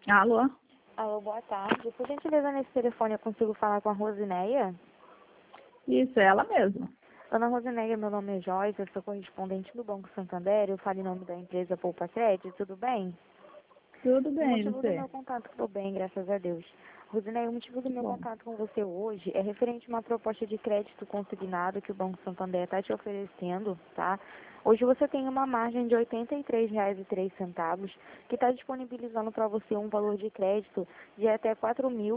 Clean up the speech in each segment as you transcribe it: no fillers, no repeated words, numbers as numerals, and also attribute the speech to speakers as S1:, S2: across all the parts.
S1: Alô?
S2: Alô, boa tarde. Por gentileza, nesse telefone eu consigo falar com a Rosineia?
S1: Isso, é ela mesma.
S2: Dona Rosineia, meu nome é Joyce, eu sou correspondente do Banco Santander, eu falo em nome da empresa Poupa Crédito, tudo bem?
S1: Tudo
S2: O
S1: bem,
S2: motivo do
S1: você?
S2: meu contato, tudo bem, graças a Deus. Rosineia, o motivo do
S1: Que
S2: meu
S1: bom.
S2: contato com você hoje é referente a uma proposta de crédito consignado que o Banco Santander está te oferecendo, tá? Hoje você tem uma margem de R$ 83,03, que está disponibilizando para você um valor de crédito de até R$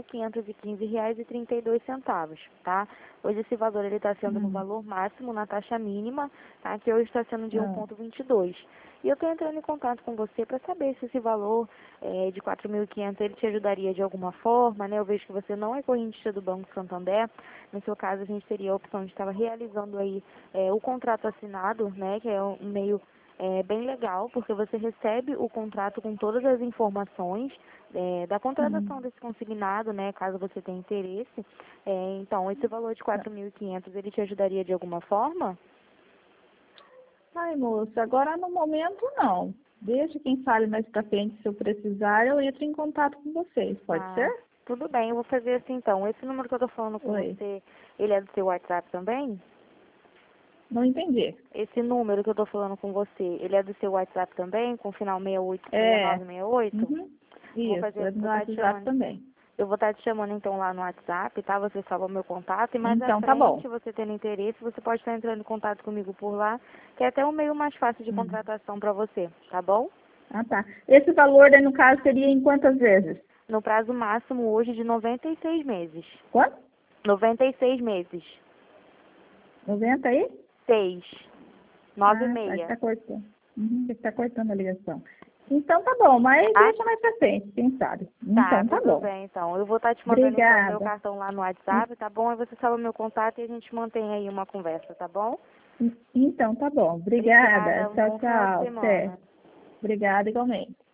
S2: 4.515,32, tá? Hoje esse valor ele está sendo no
S1: Hum.
S2: valor máximo, na taxa mínima, tá? Que hoje está sendo de
S1: Ah,
S2: 1,22. E eu estou entrando em contato com você para saber se esse valor de 4.500 ele te ajudaria de alguma forma, né? Eu vejo que você não é correntista do Banco Santander. No seu caso, a gente teria a opção de estar realizando aí o contrato assinado, né? Que é um meio bem legal, porque você recebe o contrato com todas as informações da contratação
S1: hum.
S2: desse consignado, né? Caso você tenha interesse. Então, esse valor de
S1: Tá.
S2: 4.500 ele te ajudaria de alguma forma?
S1: Ai, moça, agora no momento não. Deixa quem fale mais pra frente, se eu precisar, eu entro em contato com vocês, pode
S2: Ah,
S1: ser?
S2: tudo bem, eu vou fazer assim então. Esse número que eu tô falando com
S1: Oi,
S2: você, ele é do seu WhatsApp também?
S1: não entendi.
S2: Esse número que eu tô falando com você, ele é do seu WhatsApp também, com final
S1: É,
S2: 686968?
S1: uhum.
S2: Vou
S1: Isso,
S2: fazer,
S1: é do
S2: vou
S1: meu
S2: estar te
S1: WhatsApp
S2: chamando.
S1: também.
S2: Eu vou estar te chamando então lá no WhatsApp, tá? Você salva meu contato e mais à
S1: Então tá bom.
S2: frente, você tendo interesse, você pode estar entrando em contato comigo por lá, que é até um meio mais fácil de
S1: Hum.
S2: contratação para você, tá bom?
S1: Ah, tá. Esse valor, daí, no caso, seria em quantas vezes?
S2: No prazo máximo hoje de 96 meses.
S1: Quanto?
S2: 96 meses.
S1: 90 aí?
S2: 6. 9 e
S1: Ah, tá, que
S2: meia.
S1: tá cortando. Uhum, que tá cortando a ligação. Então tá bom, mas
S2: Tá?
S1: deixa mais pra frente, quem sabe.
S2: Tá,
S1: Então tá
S2: tudo
S1: bom.
S2: bem então. Eu vou estar te mandando então o meu
S1: Obrigada.
S2: cartão lá no WhatsApp, tá bom? Aí você salva meu contato e a gente mantém aí uma conversa, tá bom?
S1: Então tá bom. Obrigada.
S2: Obrigada, um
S1: Tchau,
S2: bom final de
S1: tchau. Até.
S2: semana.
S1: Obrigada igualmente.